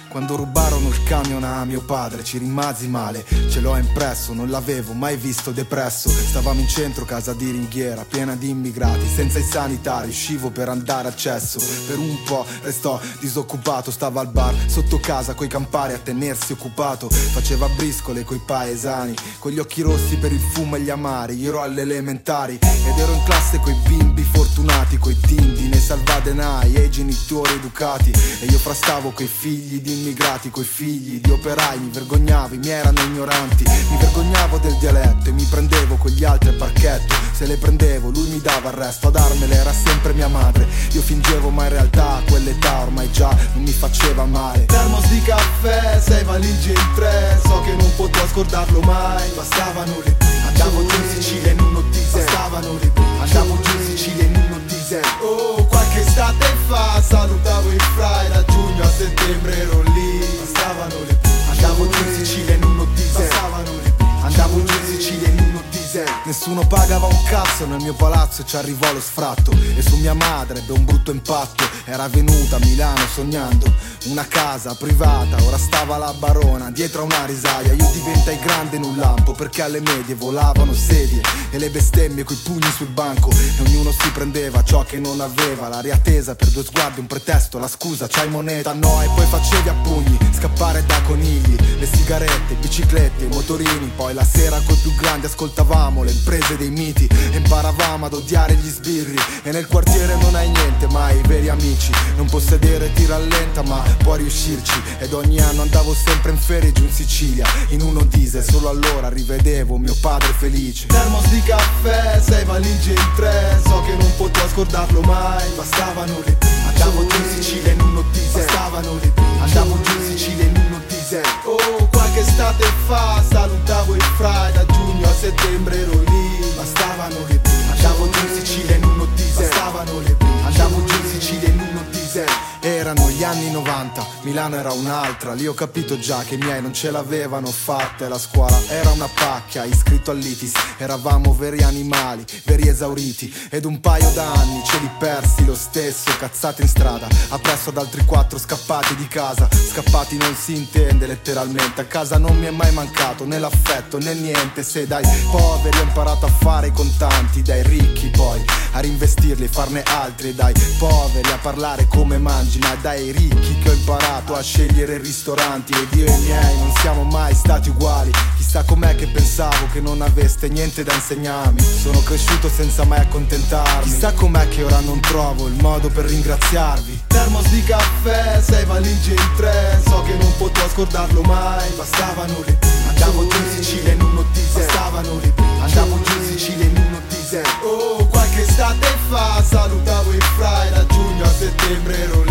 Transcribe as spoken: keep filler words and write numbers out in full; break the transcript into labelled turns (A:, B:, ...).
A: Quando rubarono il camion a mio padre ci rimasi male, ce l'ho impresso, non l'avevo mai visto depresso. Stavamo in centro, casa di ringhiera, piena di immigrati, senza i sanitari, uscivo per andare a cesso. Per un po' restò disoccupato, stava al bar sotto casa coi campari a tenersi occupato. Faceva briscole coi paesani, con gli occhi rossi per il fumo e gli amari. Io ero alle elementari ed ero in classe coi bimbi fortunati, coi tindi nei salvadenai e i genitori educati. E io frastavo coi figli di immigrati, coi figli di operai, mi vergognavo, i miei erano ignoranti. Mi vergognavo del dialetto e mi prendevo con gli altri al parchetto. Se le prendevo lui mi dava il resto, a darmele era sempre mia madre. Io fingevo ma in realtà a quell'età ormai già non mi faceva male. Termos di caffè, sei valigie in tre, so che non potrò scordarlo mai. Bastavano le prime, andavo giù in Sicilia in uno diesel. Bastavano le prime, andavo giù in Sicilia in uno diesel. Oh, qualche estate fa salutavo il fry, da giugno a settembre ero lì. Bastavano le prime, andavo giù in Sicilia in uno diesel. Bastavano le prime, andavo giù in Sicilia in uno diesel. Nessuno pagava un cazzo nel mio palazzo, ci arrivò lo sfratto. E su mia madre ebbe un brutto impatto. Era venuta a Milano sognando una casa privata, ora stava la barona dietro a una risaia. Io diventai grande in un lampo perché alle medie volavano sedie e le bestemmie coi pugni sul banco. E ognuno si prendeva ciò che non aveva, l'aria tesa per due sguardi, un pretesto, la scusa, c'hai moneta? No, e poi facevi a pugni, scappare da conigli, le sigarette, biciclette, motorini. Poi la sera coi più grandi ascoltavamo le imprese dei miti e imparavamo ad odiare gli sbirri. E nel quartiere non hai niente, ma i veri amici. Non possedere ti rallenta ma può riuscirci. Ed ogni anno andavo sempre in ferie giù in Sicilia in uno diesel, solo allora rivedevo mio padre felice. Termos di caffè, sei valigie in tre, so che non potrò scordarlo mai. Bastavano le prime, andavo giù in Sicilia in uno diesel. Bastavano le prime, andavo giù in Sicilia in uno diesel. Oh, qualche estate fa salutavo il fry, da giugno a settembre ero lì. Bastavano le prime, andavo giù in Sicilia in uno diesel. Bastavano le prime, andavo giù in Sicilia in uno diesel. Erano gli anni novanta, Milano era un'altra. Lì ho capito già che i miei non ce l'avevano fatta. E la scuola era una pacchia, iscritto all'I T I S. Eravamo veri animali, veri esauriti. Ed un paio d'anni ce li persi lo stesso, cazzate in strada, appresso ad altri quattro scappati di casa. Scappati non si intende letteralmente, a casa non mi è mai mancato né l'affetto né niente. Se dai poveri ho imparato a fare i contanti, dai ricchi poi a reinvestirli e farne altri. E dai poveri a parlare come mangi, ma è dai ricchi che ho imparato a scegliere ristoranti. Ed io e i miei non siamo mai stati uguali. Chissà com'è che pensavo che non aveste niente da insegnarmi. Sono cresciuto senza mai accontentarmi. Chissà com'è che ora non trovo il modo per ringraziarvi. Termos di caffè, sei valigie in tre, so che non potrò scordarlo mai. Bastavano le prime, andavo giù in Sicilia in uno diesel. Bastavano le prime, andavo giù in Sicilia in uno diesel. Oh, qualche estate fa salutavo il fry, da giugno a settembre ero lì.